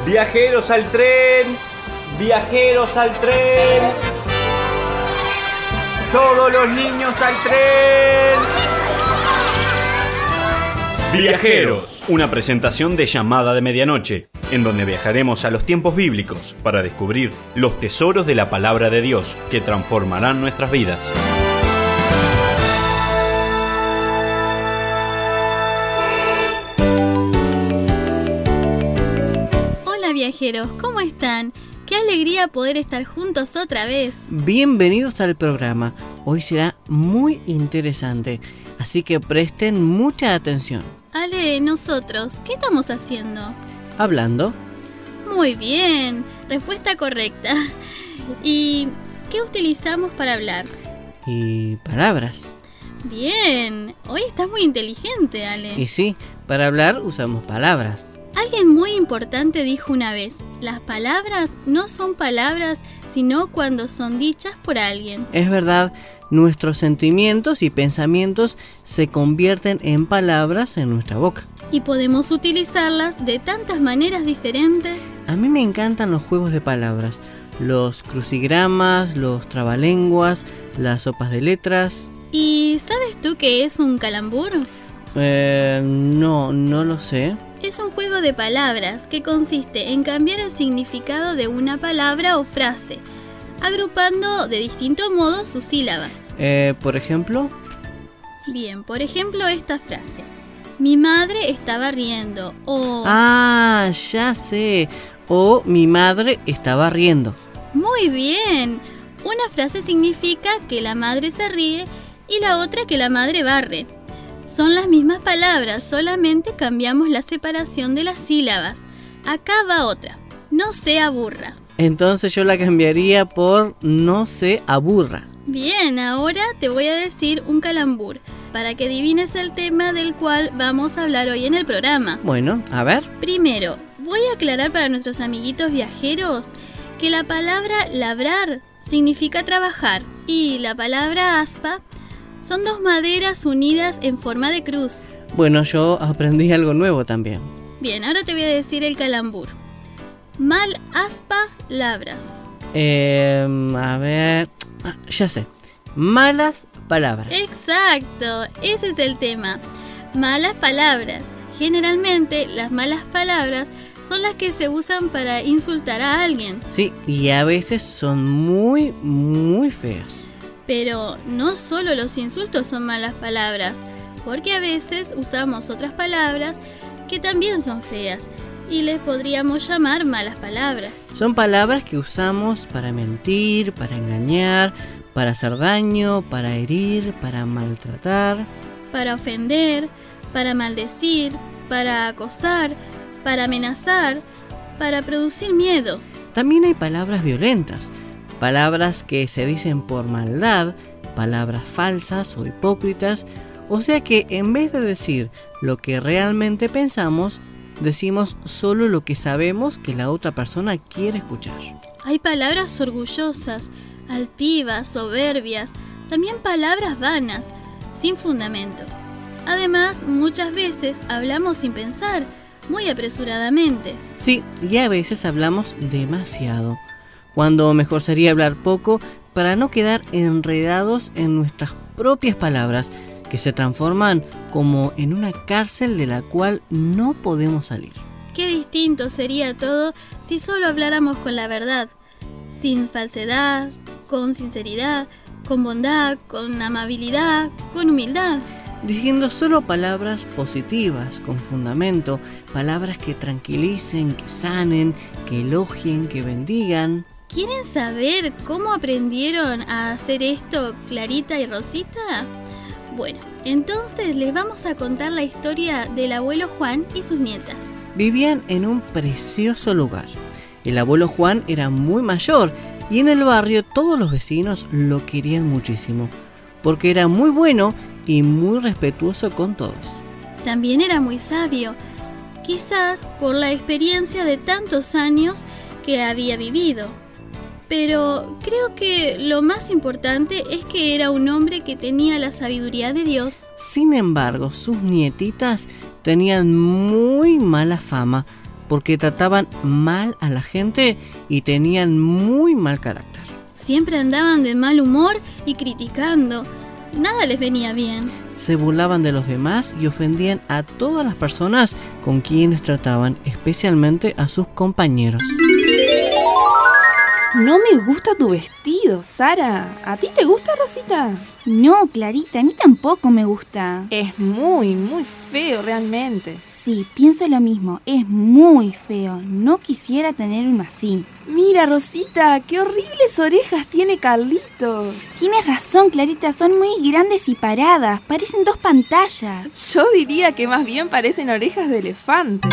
Viajeros al tren, viajeros al tren. Todos los niños al tren. Viajeros, una presentación de Llamada de Medianoche, en donde viajaremos a los tiempos bíblicos para descubrir los tesoros de la palabra de Dios que transformarán nuestras vidas. Hola viajeros, ¿cómo están? ¡Qué alegría poder estar juntos otra vez! Bienvenidos al programa. Hoy será muy interesante, así que presten mucha atención. Ale, nosotros, ¿qué estamos haciendo? Hablando. Muy bien, respuesta correcta. ¿Y qué utilizamos para hablar? Y palabras. Bien, hoy estás muy inteligente, Ale. Y sí, para hablar usamos palabras. Alguien muy importante dijo una vez, las palabras no son palabras, sino cuando son dichas por alguien. Es verdad, nuestros sentimientos y pensamientos se convierten en palabras en nuestra boca. Y podemos utilizarlas de tantas maneras diferentes. A mí me encantan los juegos de palabras, los crucigramas, los trabalenguas, las sopas de letras. ¿Y sabes tú qué es un calambur? No lo sé. Es un juego de palabras que consiste en cambiar el significado de una palabra o frase, agrupando de distinto modo sus sílabas. ¿Por ejemplo? Bien, por ejemplo esta frase. Mi madre estaba riendo o... Ah, ya sé. O mi madre estaba riendo. Muy bien. Una frase significa que la madre se ríe y la otra que la madre barre. Son las mismas palabras, solamente cambiamos la separación de las sílabas. Acá va otra. No se aburra. Entonces yo la cambiaría por no se aburra. Bien, ahora te voy a decir un calambur para que adivines el tema del cual vamos a hablar hoy en el programa. Bueno, a ver. Primero, voy a aclarar para nuestros amiguitos viajeros que la palabra labrar significa trabajar y la palabra aspa son dos maderas unidas en forma de cruz. Bueno, yo aprendí algo nuevo también. Bien, ahora te voy a decir el calambur. Mal aspa labras. A ver... ya sé. Malas palabras. Exacto, ese es el tema. Malas palabras. Generalmente las malas palabras son las que se usan para insultar a alguien. Sí, y a veces son muy, muy feas. Pero no solo los insultos son malas palabras, porque a veces usamos otras palabras que también son feas y les podríamos llamar malas palabras. Son palabras que usamos para mentir, para engañar, para hacer daño, para herir, para maltratar, para ofender, para maldecir, para acosar, para amenazar, para producir miedo. También hay palabras violentas. Palabras que se dicen por maldad, palabras falsas o hipócritas, o sea que en vez de decir lo que realmente pensamos, decimos solo lo que sabemos que la otra persona quiere escuchar. Hay palabras orgullosas, altivas, soberbias, también palabras vanas, sin fundamento. Además, muchas veces hablamos sin pensar, muy apresuradamente. Sí, y a veces hablamos demasiado, cuando mejor sería hablar poco para no quedar enredados en nuestras propias palabras, que se transforman como en una cárcel de la cual no podemos salir. Qué distinto sería todo si solo habláramos con la verdad, sin falsedad, con sinceridad, con bondad, con amabilidad, con humildad. Diciendo solo palabras positivas, con fundamento, palabras que tranquilicen, que sanen, que elogien, que bendigan. ¿Quieren saber cómo aprendieron a hacer esto Clarita y Rosita? Bueno, entonces les vamos a contar la historia del abuelo Juan y sus nietas. Vivían en un precioso lugar. El abuelo Juan era muy mayor y en el barrio todos los vecinos lo querían muchísimo, porque era muy bueno y muy respetuoso con todos. También era muy sabio, quizás por la experiencia de tantos años que había vivido. Pero creo que lo más importante es que era un hombre que tenía la sabiduría de Dios. Sin embargo, sus nietitas tenían muy mala fama porque trataban mal a la gente y tenían muy mal carácter. Siempre andaban de mal humor y criticando. Nada les venía bien. Se burlaban de los demás y ofendían a todas las personas con quienes trataban, especialmente a sus compañeros. No me gusta tu vestido, Sara. ¿A ti te gusta, Rosita? No, Clarita, a mí tampoco me gusta. Es muy, muy feo realmente. Sí, pienso lo mismo, es muy feo. No quisiera tener uno así. Mira, Rosita, qué horribles orejas tiene Carlito. Tienes razón, Clarita, son muy grandes y paradas, parecen 2 pantallas. Yo diría que más bien parecen orejas de elefante.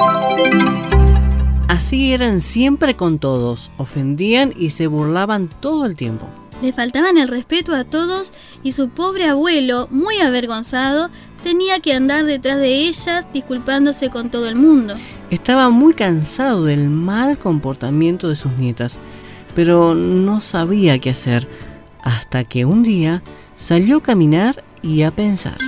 Así eran siempre con todos, ofendían y se burlaban todo el tiempo. Le faltaban el respeto a todos y su pobre abuelo, muy avergonzado, tenía que andar detrás de ellas disculpándose con todo el mundo. Estaba muy cansado del mal comportamiento de sus nietas, pero no sabía qué hacer, hasta que un día salió a caminar y a pensar.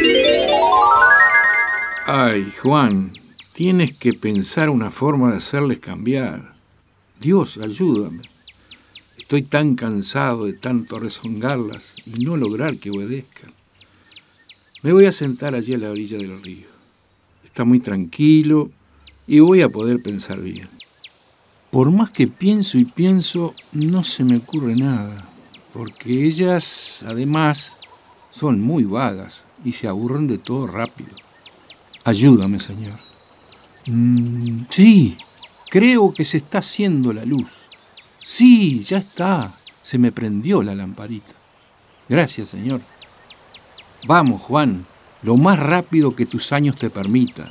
Ay, Juan, tienes que pensar una forma de hacerles cambiar. Dios, ayúdame. Estoy tan cansado de tanto rezongarlas y no lograr que obedezcan. Me voy a sentar allí a la orilla del río. Está muy tranquilo y voy a poder pensar bien. Por más que pienso y pienso, no se me ocurre nada, porque ellas, además, son muy vagas y se aburren de todo rápido. Ayúdame, Señor. Sí, creo que se está haciendo la luz. Sí, ya está, se me prendió la lamparita. Gracias, Señor. Vamos, Juan, lo más rápido que tus años te permitan.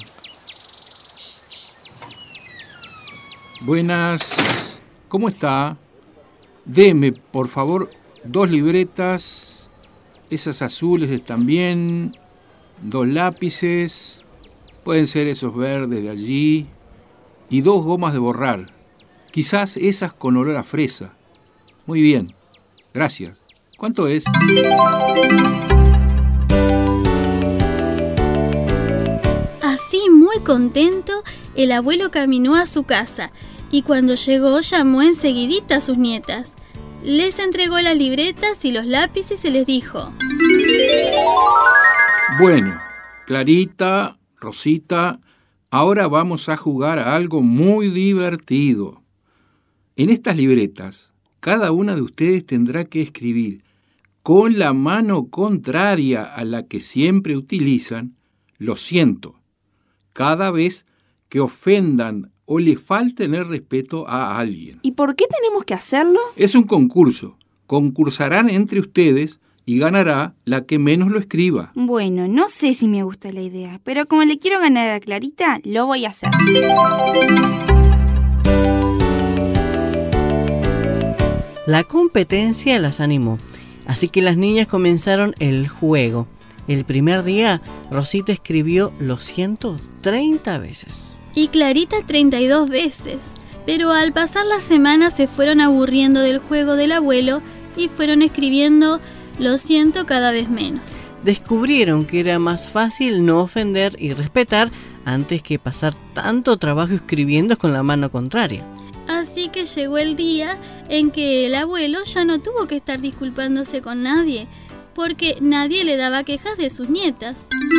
Buenas, ¿cómo está? Deme, por favor, 2 libretas, esas azules están bien, 2 lápices, pueden ser esos verdes de allí, y 2 gomas de borrar, quizás esas con olor a fresa. Muy bien, gracias. ¿Cuánto es? Así, muy contento, el abuelo caminó a su casa y cuando llegó llamó enseguidita a sus nietas. Les entregó las libretas y los lápices y les dijo: Bueno, Clarita, Rosita, ahora vamos a jugar a algo muy divertido. En estas libretas, cada una de ustedes tendrá que escribir con la mano contraria a la que siempre utilizan, lo siento, cada vez que ofendan o le falten el respeto a alguien. ¿Y por qué tenemos que hacerlo? Es un concurso. Concursarán entre ustedes y ganará la que menos lo escriba. Bueno, no sé si me gusta la idea, pero como le quiero ganar a Clarita, lo voy a hacer. La competencia las animó, así que las niñas comenzaron el juego. El primer día, Rosita escribió lo siento 30 veces. Y Clarita 32 veces. Pero al pasar las semanas se fueron aburriendo del juego del abuelo y fueron escribiendo lo siento cada vez menos. Descubrieron que era más fácil no ofender y respetar antes que pasar tanto trabajo escribiendo con la mano contraria. Así que llegó el día en que el abuelo ya no tuvo que estar disculpándose con nadie, porque nadie le daba quejas de sus nietas.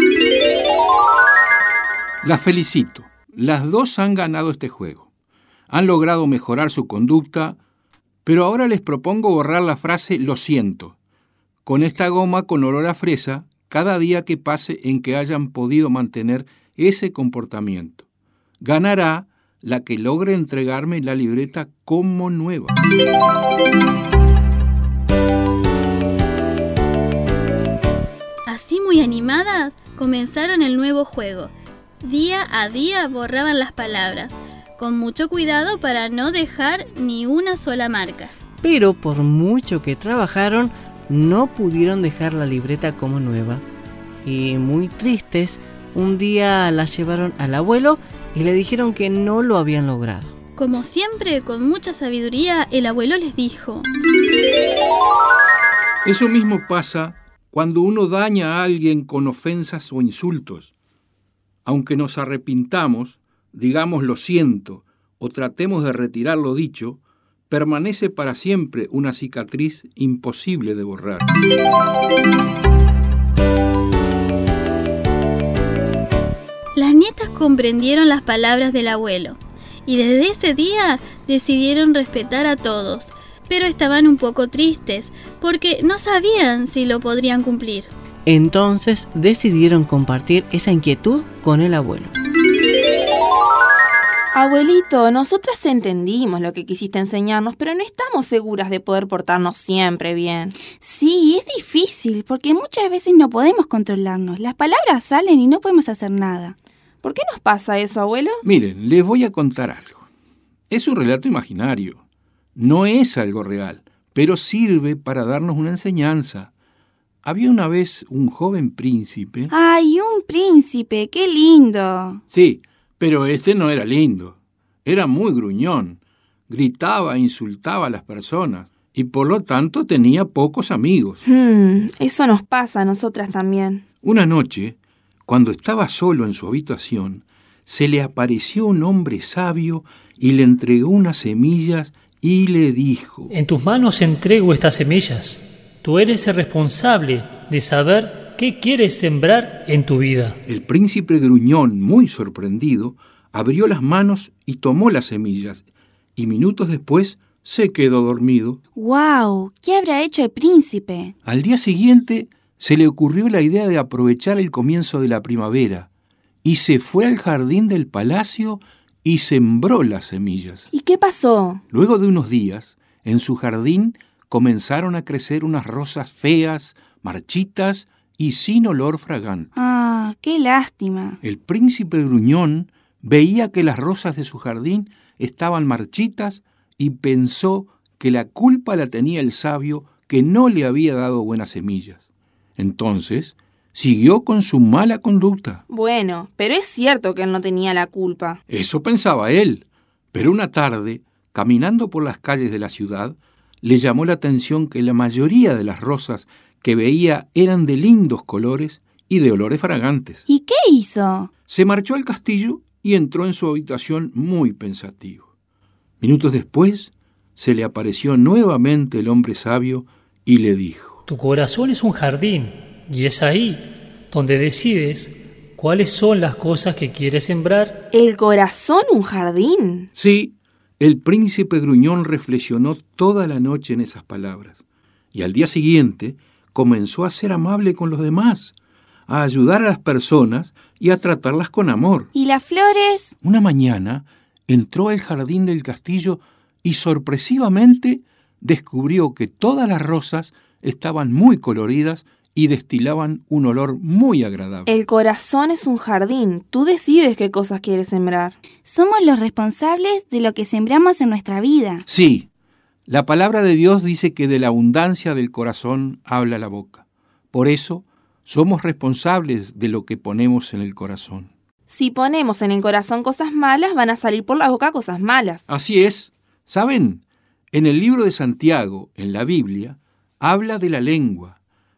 Las felicito. Las 2 han ganado este juego. Han logrado mejorar su conducta, pero ahora les propongo borrar la frase lo siento con esta goma con olor a fresa cada día que pase en que hayan podido mantener ese comportamiento. Ganará la que logre entregarme la libreta como nueva. Así muy animadas, comenzaron el nuevo juego. Día a día borraban las palabras, con mucho cuidado para no dejar ni una sola marca. Pero por mucho que trabajaron, no pudieron dejar la libreta como nueva. Y muy tristes, un día la llevaron al abuelo y le dijeron que no lo habían logrado. Como siempre, con mucha sabiduría, el abuelo les dijo: Eso mismo pasa cuando uno daña a alguien con ofensas o insultos. Aunque nos arrepintamos, digamos lo siento o tratemos de retirar lo dicho, permanece para siempre una cicatriz imposible de borrar. Las nietas comprendieron las palabras del abuelo y desde ese día decidieron respetar a todos, pero estaban un poco tristes porque no sabían si lo podrían cumplir. Entonces decidieron compartir esa inquietud con el abuelo. Abuelito, nosotras entendimos lo que quisiste enseñarnos, pero no estamos seguras de poder portarnos siempre bien. Sí, es difícil, porque muchas veces no podemos controlarnos. Las palabras salen y no podemos hacer nada. ¿Por qué nos pasa eso, abuelo? Miren, les voy a contar algo. Es un relato imaginario. No es algo real, pero sirve para darnos una enseñanza. Había una vez un joven príncipe. ¡Ay, un príncipe! ¡Qué lindo! Sí, pero este no era lindo. Era muy gruñón. Gritaba e insultaba a las personas y por lo tanto tenía pocos amigos. Eso nos pasa a nosotras también. Una noche, cuando estaba solo en su habitación, se le apareció un hombre sabio y le entregó unas semillas y le dijo: En tus manos entrego estas semillas. Tú eres el responsable de saber qué quieres sembrar en tu vida. El príncipe gruñón, muy sorprendido, abrió las manos y tomó las semillas, y minutos después se quedó dormido. ¡Guau! ¿Qué habrá hecho el príncipe? Al día siguiente se le ocurrió la idea de aprovechar el comienzo de la primavera, y se fue al jardín del palacio y sembró las semillas. ¿Y qué pasó? Luego de unos días, en su jardín comenzaron a crecer unas rosas feas, marchitas y sin olor fragante. ¡Ah, qué lástima! El príncipe gruñón veía que las rosas de su jardín estaban marchitas y pensó que la culpa la tenía el sabio que no le había dado buenas semillas. Entonces, siguió con su mala conducta. Bueno, pero es cierto que él no tenía la culpa. Eso pensaba él, pero una tarde, caminando por las calles de la ciudad, le llamó la atención que la mayoría de las rosas que veía eran de lindos colores y de olores fragantes. ¿Y qué hizo? Se marchó al castillo y entró en su habitación muy pensativo. Minutos después, se le apareció nuevamente el hombre sabio y le dijo: Tu corazón es un jardín y es ahí donde decides cuáles son las cosas que quieres sembrar. ¿El corazón un jardín? Sí, el príncipe gruñón reflexionó toda la noche en esas palabras y al día siguiente comenzó a ser amable con los demás, a ayudar a las personas y a tratarlas con amor. ¿Y las flores? Una mañana entró al jardín del castillo y sorpresivamente descubrió que todas las rosas estaban muy coloridas y destilaban un olor muy agradable. El corazón es un jardín. Tú decides qué cosas quieres sembrar. Somos los responsables de lo que sembramos en nuestra vida. Sí, la palabra de Dios dice que de la abundancia del corazón habla la boca. Por eso, somos responsables de lo que ponemos en el corazón. Si ponemos en el corazón cosas malas, van a salir por la boca cosas malas. Así es. ¿Saben? En el libro de Santiago, en la Biblia, habla de la lengua.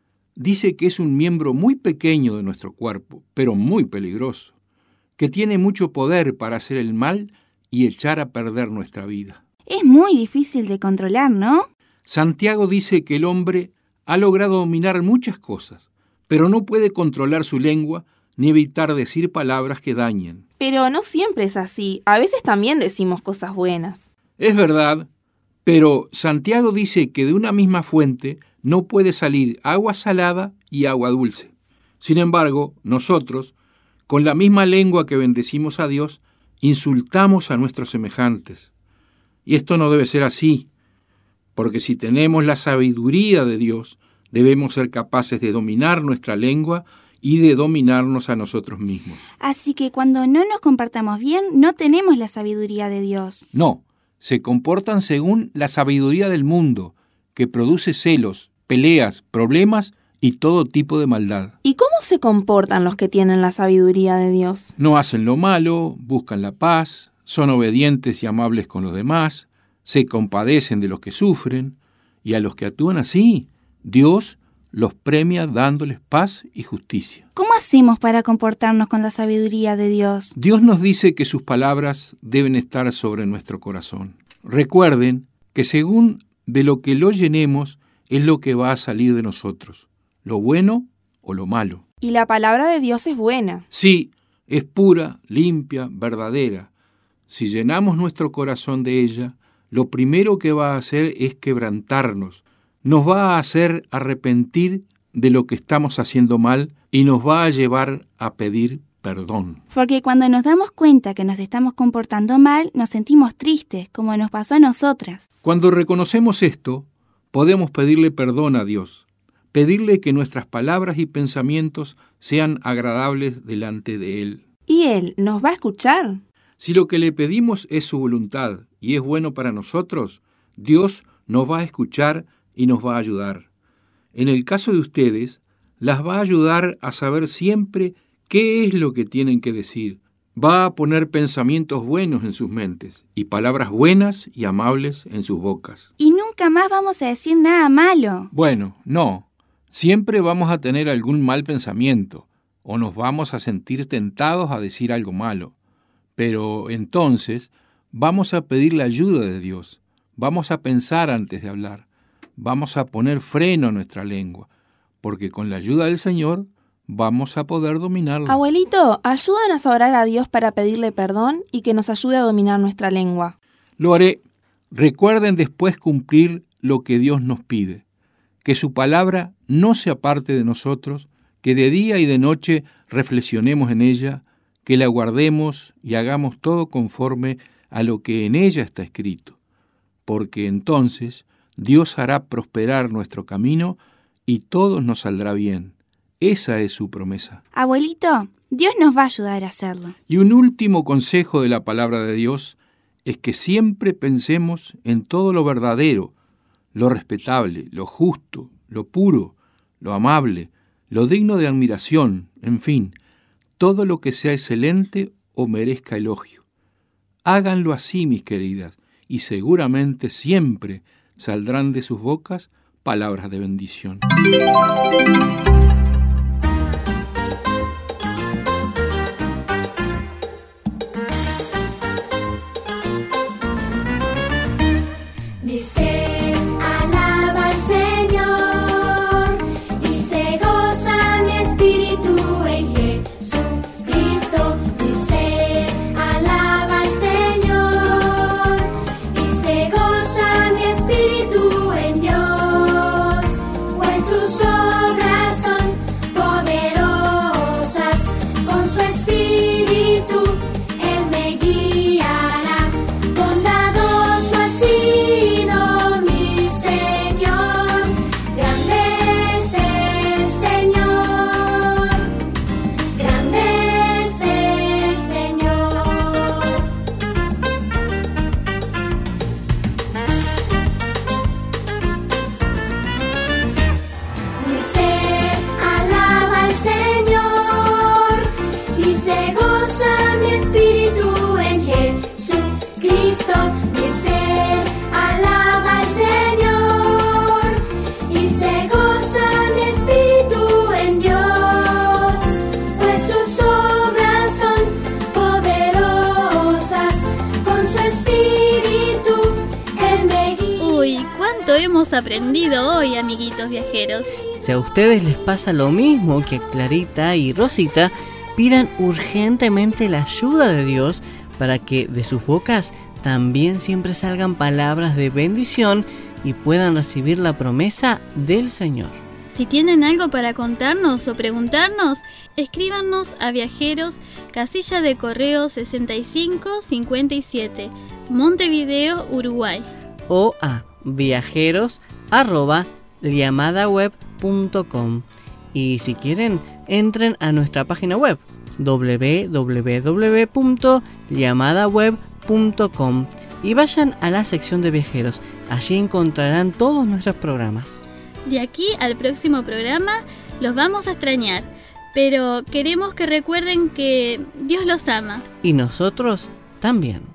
Dice que es un miembro muy pequeño de nuestro cuerpo, pero muy peligroso, que tiene mucho poder para hacer el mal y echar a perder nuestra vida. Es muy difícil de controlar, ¿no? Santiago dice que el hombre ha logrado dominar muchas cosas, pero no puede controlar su lengua ni evitar decir palabras que dañen. Pero no siempre es así. A veces también decimos cosas buenas. Es verdad, pero Santiago dice que de una misma fuente no puede salir agua salada y agua dulce. Sin embargo, nosotros, con la misma lengua que bendecimos a Dios, insultamos a nuestros semejantes. Y esto no debe ser así, porque si tenemos la sabiduría de Dios, debemos ser capaces de dominar nuestra lengua y de dominarnos a nosotros mismos. Así que cuando no nos comportamos bien, no tenemos la sabiduría de Dios. No, se comportan según la sabiduría del mundo, que produce celos, peleas, problemas y todo tipo de maldad. ¿Y cómo se comportan los que tienen la sabiduría de Dios? No hacen lo malo, buscan la paz, son obedientes y amables con los demás, se compadecen de los que sufren, y a los que actúan así, Dios los premia dándoles paz y justicia. ¿Cómo hacemos para comportarnos con la sabiduría de Dios? Dios nos dice que sus palabras deben estar sobre nuestro corazón. Recuerden que según de lo que lo llenemos es lo que va a salir de nosotros, lo bueno o lo malo. Y la palabra de Dios es buena. Sí, es pura, limpia, verdadera. Si llenamos nuestro corazón de ella, lo primero que va a hacer es quebrantarnos, nos va a hacer arrepentir de lo que estamos haciendo mal y nos va a llevar a pedir perdón. Porque cuando nos damos cuenta que nos estamos comportando mal, nos sentimos tristes, como nos pasó a nosotras. Cuando reconocemos esto, podemos pedirle perdón a Dios, pedirle que nuestras palabras y pensamientos sean agradables delante de Él. ¿Y Él nos va a escuchar? Si lo que le pedimos es su voluntad y es bueno para nosotros, Dios nos va a escuchar y nos va a ayudar. En el caso de ustedes, las va a ayudar a saber siempre qué es lo que tienen que decir. Va a poner pensamientos buenos en sus mentes y palabras buenas y amables en sus bocas. Y nunca más vamos a decir nada malo. Bueno, no. Siempre vamos a tener algún mal pensamiento o nos vamos a sentir tentados a decir algo malo. Pero entonces vamos a pedir la ayuda de Dios. Vamos a pensar antes de hablar. Vamos a poner freno a nuestra lengua, porque con la ayuda del Señor vamos a poder dominarla. Abuelito, ayúdanos a orar a Dios para pedirle perdón y que nos ayude a dominar nuestra lengua. Lo haré. Recuerden después cumplir lo que Dios nos pide, que su palabra no se aparte de nosotros, que de día y de noche reflexionemos en ella, que la guardemos y hagamos todo conforme a lo que en ella está escrito, porque entonces Dios hará prosperar nuestro camino y todo nos saldrá bien. Esa es su promesa. Abuelito, Dios nos va a ayudar a hacerlo. Y un último consejo de la palabra de Dios es que siempre pensemos en todo lo verdadero, lo respetable, lo justo, lo puro, lo amable, lo digno de admiración, en fin, todo lo que sea excelente o merezca elogio. Háganlo así, mis queridas, y seguramente siempre saldrán de sus bocas palabras de bendición. Hemos aprendido hoy, amiguitos viajeros. Si a ustedes les pasa lo mismo que a Clarita y Rosita, pidan urgentemente la ayuda de Dios para que de sus bocas también siempre salgan palabras de bendición y puedan recibir la promesa del Señor. Si tienen algo para contarnos o preguntarnos, escríbanos a Viajeros, casilla de correo 6557, Montevideo, Uruguay. O a viajeros@llamadaweb.com. Y si quieren, entren a nuestra página web www.llamadaweb.com y vayan a la sección de viajeros. Allí encontrarán todos nuestros programas. De aquí al próximo programa los vamos a extrañar, pero queremos que recuerden que Dios los ama. Y nosotros también.